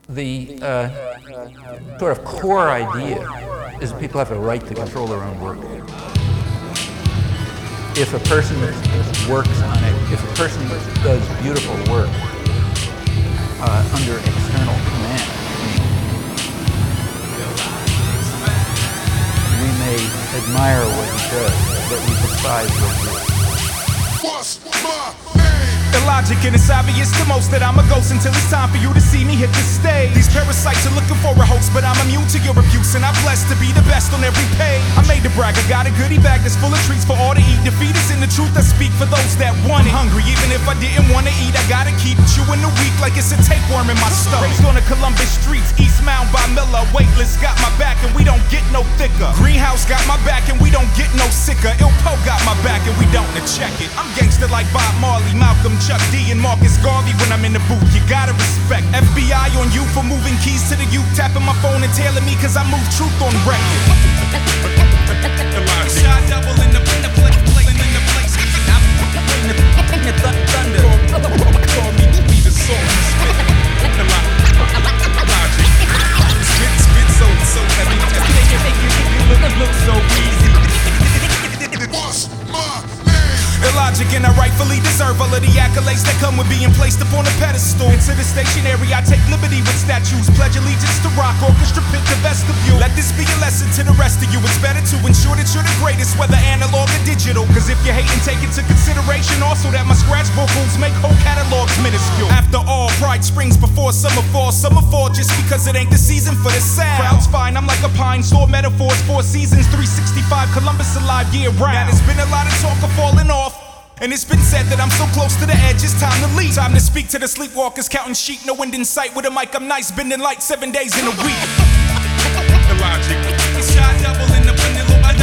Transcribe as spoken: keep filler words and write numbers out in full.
The uh, sort of core idea is that people have a right to control their own work. If a person works on it, if a person does beautiful work uh, under external command, we may admire what he does, but we despise what he does. What's my name? Illogic and it's obvious the most that I'm a ghost until it's time for you to see me hit the stage. These parasites are looking for a host, but I'm immune to your abuse, and I'm blessed to be the best on every page. I made the brag, I got a goodie bag that's full of treats for all to eat. Defeat is in the truth I speak for those that want it. Hungry, even if I didn't want to eat, I gotta keep chewing the week like it's a tapeworm in my stomach. Raised on the Columbus streets, East Mound by Miller. Weightless got my back and we don't get no thicker. Greenhouse got my back and we don't get no sicker. Il Po got my back and we don't check it. I'm gangster like Bob Marley, Malcolm, Chuck D, and Marcus Garvey when I'm in the booth. You gotta respect F B I on you for moving keys to the youth, tapping my phone and tailing me cause I move truth on record. Shot double in the in the place, in the place. I'm in the in the thunder. Call me be the source. Spit the logic. Spit spit so so heavy. Make it make you look look so easy. What's my name? Illogic and I rightfully deserve all of the accolades that come with being placed upon a pedestal. Into the stationary, I take liberty with statues. Pledge allegiance to rock, orchestra pit the vestibule. Let this be a lesson to the rest of you. It's better to ensure that you're the greatest, whether analog or digital. Cause if you hate and take into consideration also that my scratch vocals make whole catalogs minuscule. After all, pride springs before summer falls. Summer fall just because it ain't the season for the sound. Crowd's fine, I'm like a pine, store metaphors, four seasons, three sixty-five, Columbus alive year round. Now there's been a lot of talk of falling off, and it's been said that I'm so close to the edge, it's time to leave. Time to speak to the sleepwalkers, counting sheep, no wind in sight. With a mic, I'm nice, bending light seven days in a week. The logic. Shot double in the vanilla.